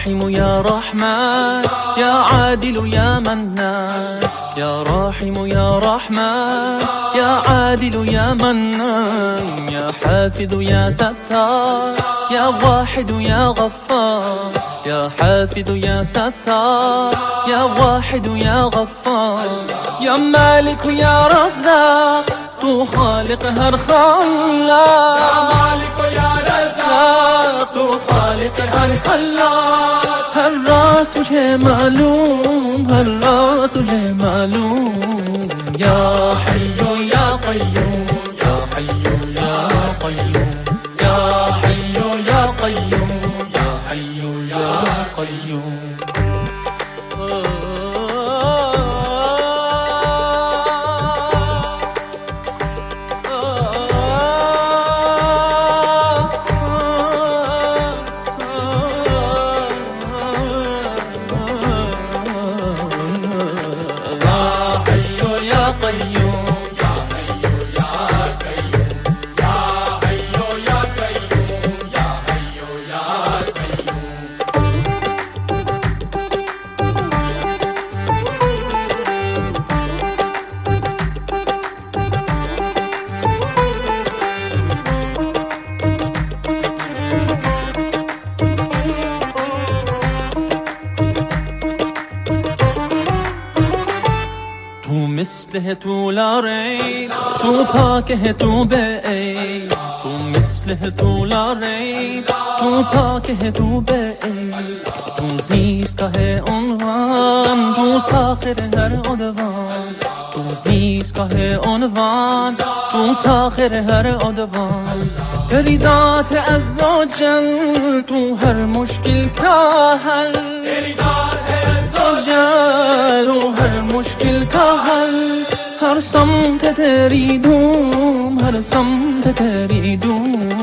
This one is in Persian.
راحم يا رحمن يا عادل يا منان، يا راحم يا رحمن يا عادل يا منان، يا حافظ يا ستار يا واحد يا غفار، يا حافظ يا ستار يا واحد يا غفار، يا مالك يا رزاق تو خالق هر خلاق، يا مالك يا رزاق تو خالق هر خلاق، هر راز تجھے معلوم، ہر راز تجھے معلوم، یا حی یا قیوم، یا حی یا قیوم، یا حی یا قیوم، یا حی یا قیوم. مثل ہے تو لا ریب، تو پاک ہے تو بے عیب، تو مثل ہے تو لا ریب، تو پاک ہے تو بے عیب، تو زیست کا ہے عنوان، تو ساخر ہر عدوان، تو زیست کا ہے عنوان، تو ساخر ہر عدوان، تیری ذات عز و جل تو ہر مشکل کا حل، تیری ذات ہے عز و جل تو ہر مشکل کا حل، ہر سمت تیری دھوم، ہر سمت تیری دھوم،